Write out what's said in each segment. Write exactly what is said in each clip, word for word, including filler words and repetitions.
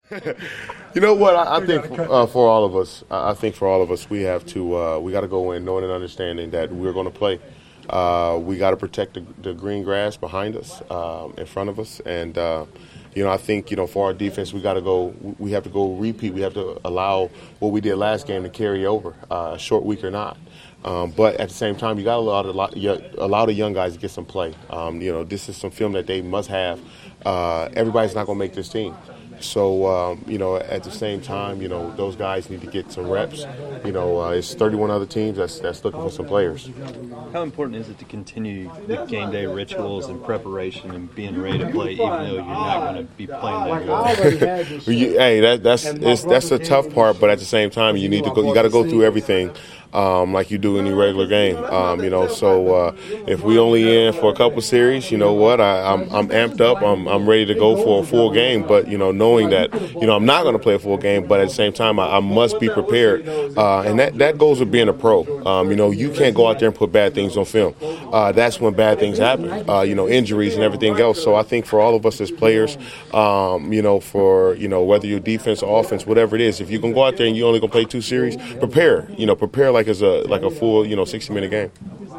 You know what? I, I think uh, for all of us, I I think for all of us, we have to uh, we got to go in knowing and understanding that we're going to play. Uh, we got to protect the, the green grass behind us, um, in front of us, and uh, you know I think you know for our defense, we got to go. We have to go repeat. We have to allow what we did last game to carry over, uh, short week or not. Um, but at the same time, you got to allow, allow, allow the young guys to get some play. Um, you know, this is some film that they must have. Uh, everybody's not going to make this team. So, um, you know, at the same time, you know, those guys need to get some reps. You know, uh, it's thirty-one other teams that's that's looking for some players. How important is it to continue the game day rituals and preparation and being ready to play, even though you're not going to be playing that well? Hey, that, that's it's, that's a tough part, but at the same time, you need to go. You got to go through everything. Um, like you do in any regular game, um, you know. So uh, if we only in for a couple series, you know what? I, I'm I'm amped up. I'm I'm ready to go for a full game. But you know, knowing that you know I'm not going to play a full game, but at the same time, I, I must be prepared. Uh, and that, that goes with being a pro. Um, you know, you can't go out there and put bad things on film. Uh, that's when bad things happen. Uh, you know, injuries and everything else. So I think for all of us as players, um, you know, for you know whether you're defense or offense, whatever it is, if you're gonna go out there and you're only gonna play two series, prepare. You know, prepare like. Like it's a like a full you know sixty minute game.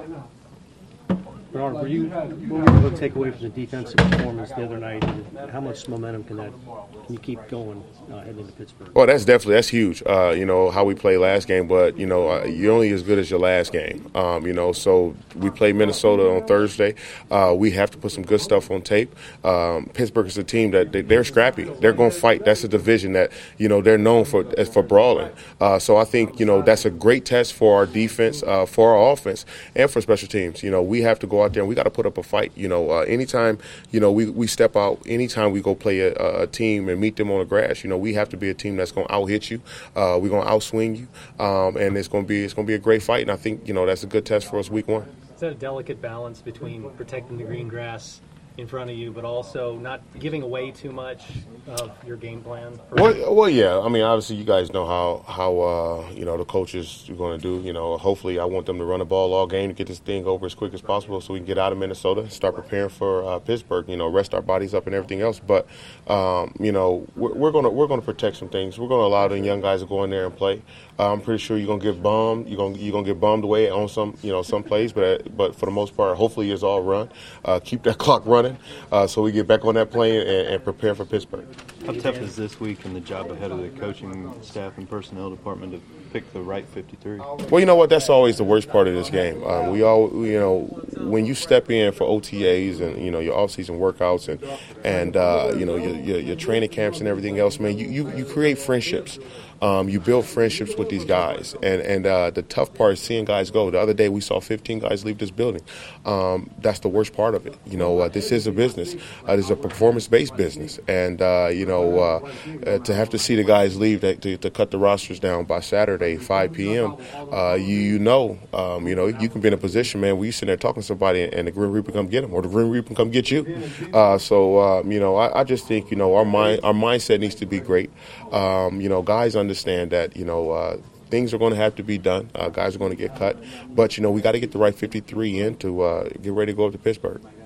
Bernard, were you what were you able to take away from the defensive performance the other night? And how much momentum can that can you keep going uh, heading into Pittsburgh? Well, that's definitely that's huge. Uh, you know how we played last game, but you know uh, you're only as good as your last game. Um, you know, so we play Minnesota on Thursday. Uh, we have to put some good stuff on tape. Um, Pittsburgh is a team that they, they're scrappy. They're going to fight. That's a division that you know they're known for for brawling. Uh, so I think you know that's a great test for our defense, uh, for our offense, and for special teams. You know, we have to go out there and we got to put up a fight. You know, uh, anytime you know we, we step out, anytime we go play a, a team and meet them on the grass, you know, we have to be a team that's going to out hit you. Uh, we're going to outswing you, um, and it's going to be it's going to be a great fight. And I think you know that's a good test for us week one. Is that a delicate balance between protecting the green grass in front of you, but also not giving away too much of your game plan? Well, well, yeah. I mean, obviously, you guys know how how uh, you know the coaches are going to do. You know, hopefully, I want them to run the ball all game to get this thing over as quick as possible, so we can get out of Minnesota, start preparing for uh, Pittsburgh. You know, rest our bodies up and everything else. But um, you know, we're, we're gonna we're gonna protect some things. We're gonna allow the young guys to go in there and play. Uh, I'm pretty sure you're gonna get bummed. You're gonna you're gonna get bummed away on some you know some plays, but but for the most part, hopefully, it's all run. Uh, keep that clock running. Uh, so we get back on that plane and, and prepare for Pittsburgh. How tough is this week and the job ahead of the coaching staff and personnel department to pick the right fifty-three? Well, you know what? That's always the worst part of this game. Um, we all, you know, when you step in for O T As and you know your off-season workouts and and uh, you know your, your your training camps and everything else, man, you you, you create friendships. Um, you build friendships with these guys, and and uh, the tough part is seeing guys go. The other day we saw fifteen guys leave this building. Um, that's the worst part of it. You know, uh, this is a business. Uh, this is a performance-based business, and uh, you know, uh, uh, to have to see the guys leave to, to, to cut the rosters down by Saturday, five p.m. Uh, you you know, um, you know, you can be in a position, man, where you sitting there talking to somebody, and the Grim Reaper come get them, or the Grim Reaper come get you. Uh, so um, you know, I, I just think you know our mind our mindset needs to be great. Um, you know, guys understand. Understand that you know uh, things are going to have to be done. Uh, guys are going to get cut, but you know we got to get the right fifty-three in to uh, get ready to go up to Pittsburgh.